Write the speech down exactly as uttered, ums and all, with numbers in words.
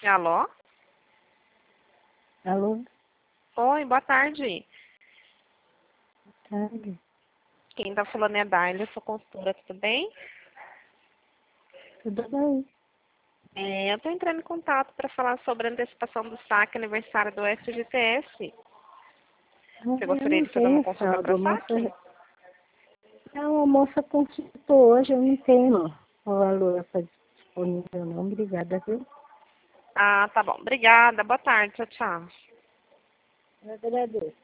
Alô? Alô? Oi, boa tarde. Boa tarde. Quem tá falando é a Daila, sou consultora, tudo bem? Tudo bem? É, eu tô entrando em contato para falar sobre a antecipação do saque aniversário do F G T S. Ah, Você eu gostaria não de fazer uma tenho consulta saldo. para A saque? moça, não, a moça consultou hoje, eu não tenho o valor para disponível não. Obrigada, viu? Ah, tá bom. Obrigada. Boa tarde. Tchau, tchau. Eu agradeço.